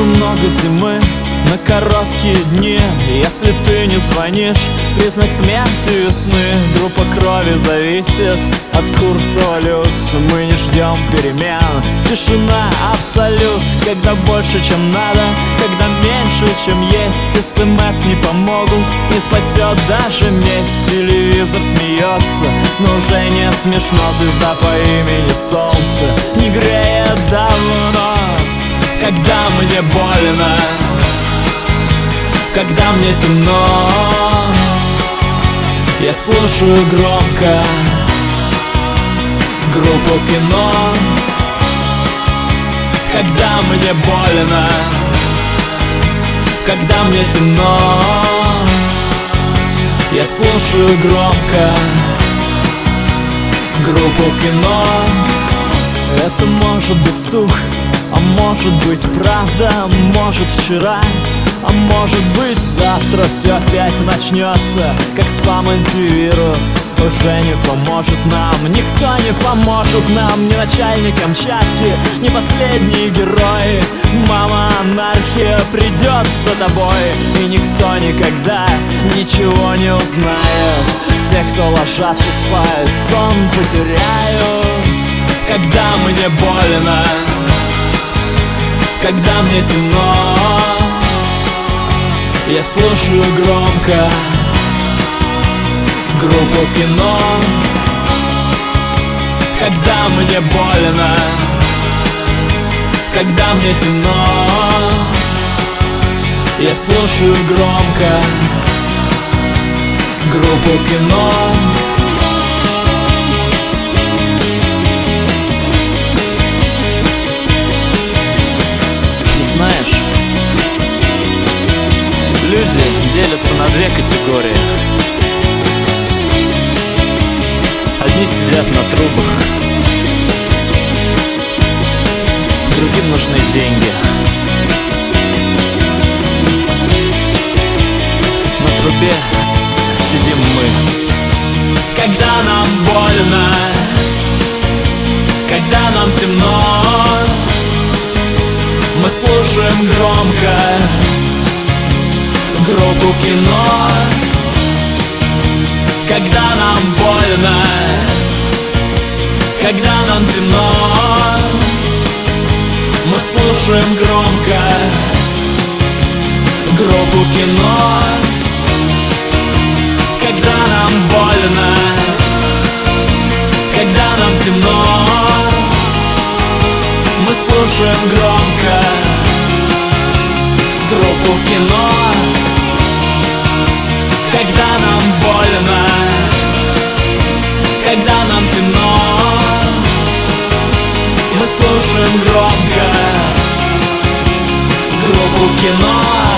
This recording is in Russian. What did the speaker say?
много зимы на короткие дни. Если ты не звонишь, признак смерти весны. Группа крови зависит от курса валют. Мы не ждем перемен, тишина абсолют. Когда больше, чем надо, когда меньше, чем есть. СМС не помогут, не спасет даже месть. Телевизор смеется, но уже не смешно. Звезда по имени Солнце не греет давно. Когда мне больно, когда мне темно, я слушаю громко группу Кино. Когда мне больно, когда мне темно, я слушаю громко группу Кино. Это может быть стук, а может быть правда, может вчера, а может быть завтра все опять начнется. Как спам-антивирус уже не поможет нам. Никто не поможет нам, ни начальник Камчатки, ни последние герои. Мама анархия придет за тобой, и никто никогда ничего не узнает. Все, кто ложатся спать, сон потеряют. Когда мне больно, когда мне темно, я слушаю громко группу Кино. Когда мне больно, когда мне темно, я слушаю громко группу Кино. Знаешь, люди делятся на две категории. Одни сидят на трубах, другим нужны деньги. На трубе сидим мы. Когда нам больно, когда нам темно, мы слушаем громко группу Кино. Когда нам больно, когда нам темно, мы слушаем громко группу Кино. Когда нам больно, когда нам темно, мы слушаем громко группу Кино. Когда нам больно, когда нам темно, мы слушаем громко группу Кино.